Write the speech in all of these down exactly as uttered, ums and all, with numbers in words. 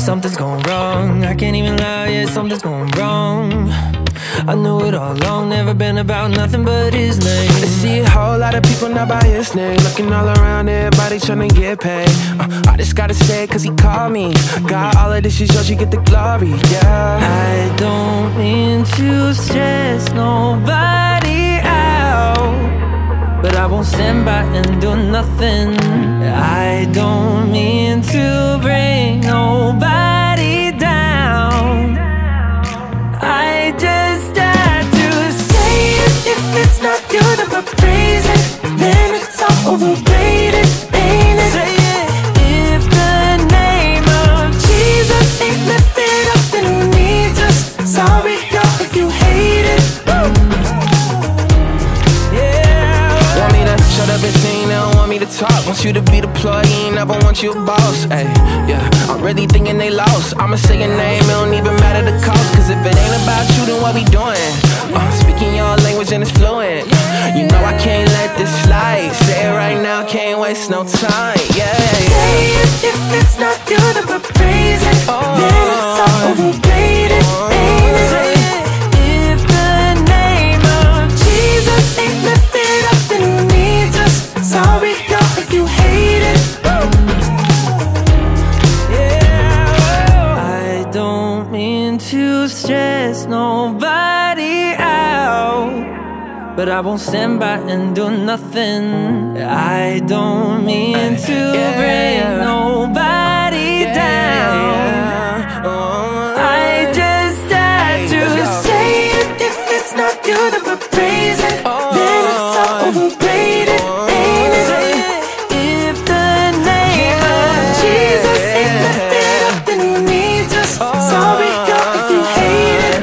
something's going wrong. I can't even lie, yeah, something's going wrong. I knew it all along, never been about nothing but his name. I see a whole lot of people not by his name, looking all around, everybody tryna get paid. uh, I just gotta say it cause he called me. Got all of this, you should get the glory, yeah. I don't mean to stress nobody out, but I won't stand by and do nothing. I don't mean to bring nobody down. I just had to say it. If it's not good, I'm gonna praise it. Then it's all overrated, ain't it? Say it. If the name of Jesus ain't lifted up, then who needs us? Sorry, y'all, if you hate it. Yeah. Want me to shut up and sing, they don't want me to talk. Want you to be deployed, he ain't never want you a boss. Ay, yeah, I'm really thinking they lost. I'ma say your name, it don't even matter the cost. Cause if it ain't about you, then what we doing? Uh, speaking your language and it's fluent. You know I can't let this slide. Say it right now, can't waste no time. Yeah, yeah. Say it. If it's not good, I'm gonna praise it. Oh, then it's all overrated, oh, ain't it? Say it. If the name of Jesus ain't lifted up, then who needs us? Sorry, y'all, if you hate it. Yeah. I don't mean to stress nobody out, but I won't stand by and do nothing. I don't mean to yeah, bring yeah. nobody Yeah, down. yeah. Oh, I just had hey, to let's go. say it. If it's not good, I'm gonna praise it. Oh, then it's all overrated, oh, ain't it? Say it. If the name of Jesus ain't lifted up, then who needs us? Sorry, y'all, if you hate it.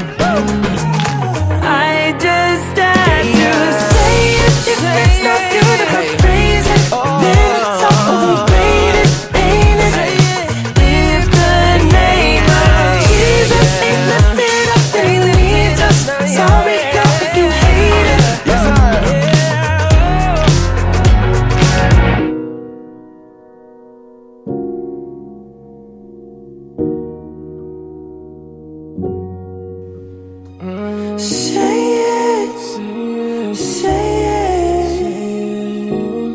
I just had to say it. If it's not good, I'm gonna praise it. Then it's all overrated, ain't it? Say it. If the name of Jesus ain't lifted up, then who needs us? Sorry, y'all, if you hate it. yes, sir. Say it, say it.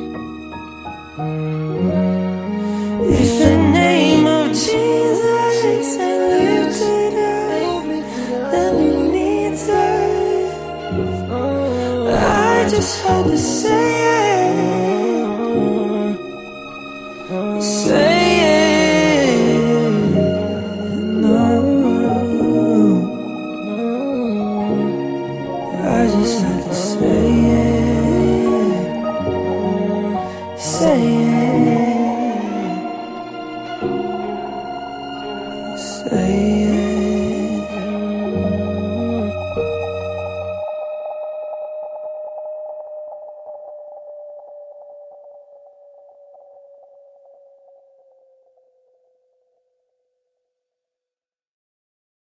If the name of Jesus ain't lifted up, then who needs us? I just had to say it, say it. No. I just had to say it, say it.